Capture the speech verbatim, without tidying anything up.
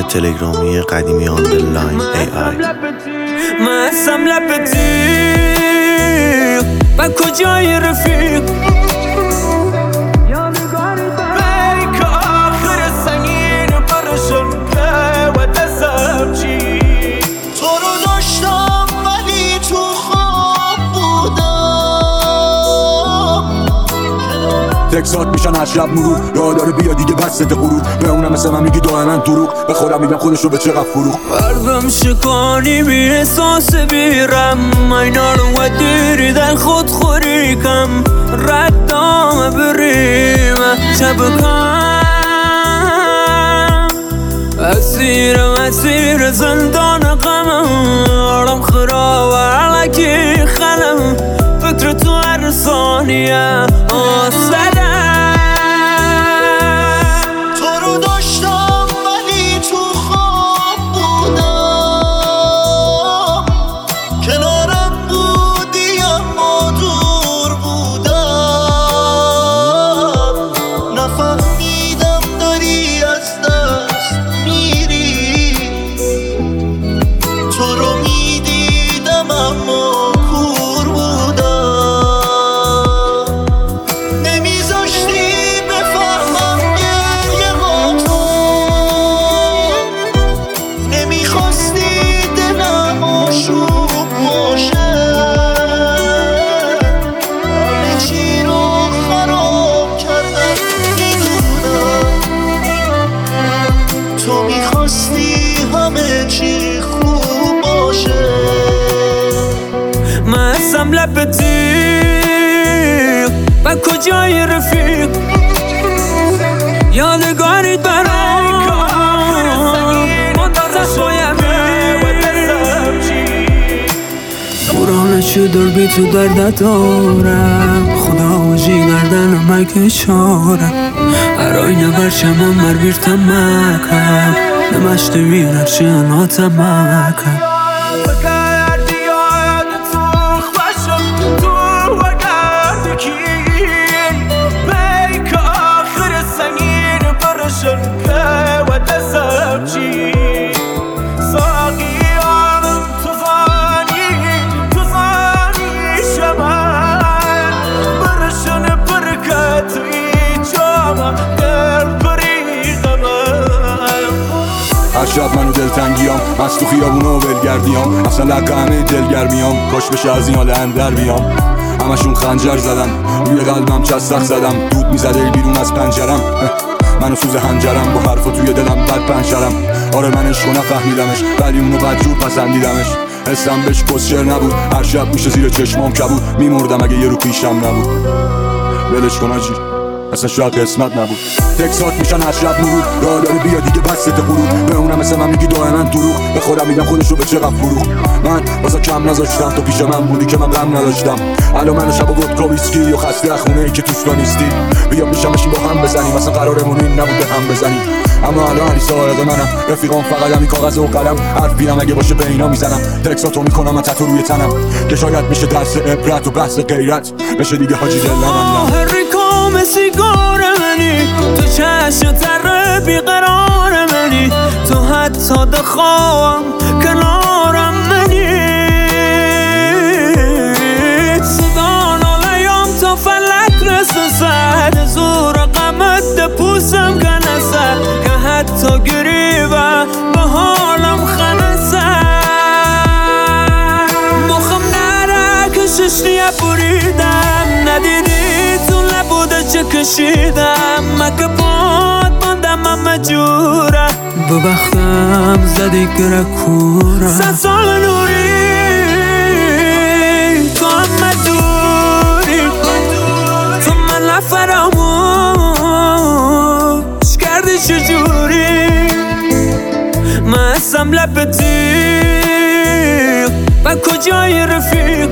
تلگرامی قدیمی آندرلاین ای آی. من هستم لب تیغ و کجای رفیق بیک آخر سنگین برشن که و دستم چی تو رو داشتم ولی تو خواب بودم. تکسات میشن هر شب مرور راه داره بیا دیگه بسته غرور به اونم مثل من میگی دائما دروغ به خودم میگم خودش رو به چقدر فروغ قلبم شکانی بی احساس بیرم اینا رو و دیری در خود خوری کم ردام بریم شبکم اسیرم اسیر زندان غمم آرام خراب علکی خلم فکر تو هر ثانیه آسدم. تو رو داشتم ولی تو خواب بودم. کنارم بودی اما دور بودم. نفهمیدم داری از دست میری. تو رو میدیدم اما کور بودم. نمیذاشتی بفهمم گریه ها تو. نمیخواستی دلم آشوب باشه. همه چی رو خراب کردم میدونم. تو میخواستی همه چی خوب باشه. من هستم لب تیغ و کجای رفیق یادگاریت برام منتظر باید دورانه شدر بی تو درد دارم خدا وجی گردن مگه شارم ارای نبرشم مر بیرتم مکم نمشت ویرشن آتم مکم هر شب منو دلتنگیام از تو خیابونا و ولگردیام اصلا لقه همه دلگرمیام کاش بشه از این حال اندر بیام همشون خنجر زدن روی قلبم چستخ زدم دود میزده بیرون از پنجرم منو سوز هنجرم با حرفا توی دلم بد پنجرم آره من عشقو نفهمیدمش ولی اونو بدجور پسندیدمش حسم بهش کسچر نبود هر شب میشه زیر چشمام کبود میمردم اگه یه رو پیشم نبود ولش کن آجی اصلا شاید قسمت نبود تکسات میشن هر شب مرور راه داره بیا دیگه بسته غرور به اونم مثل من میگی دائما دروغ به خودم میگم خودش رو به چقدر فروغ من واسه کم نذاشتم تو پیش من بودی که من غم نداشتم الان من و شب و ودکا ویسکی و خسته خونه ای که توش تو نیستی بیا میشمشیم با هم بزنیم اصلا قرارمون این نبود به هم بزنیم اما الان علی سارق منم رفیقام فقط همین کاغذ و قلم حرف بیرم اگه باشه به اینا میزنم تکساتو میکنم من تتو روی تنم که شاید میشه درس عبرت و بحث غیرت بشه دیگه حاجی دل نمندم سیگار منی تو چشم تر بیقرار منی تو حتی دخوام کنارم منی صدا نالیام تا فلک رسه سد زور قمت ده پوسم کنسه که حتی گریبه به حالم خنسه مخم نره که ششنیه بریدم ندیدی چه کشیدم مکه باد ماندم من مجوره ببختم زدی گره کوره ست سال نوری تو هم مدوری تو من لفراموش کردی چجوری من هستم لب تیغ و کجای رفیق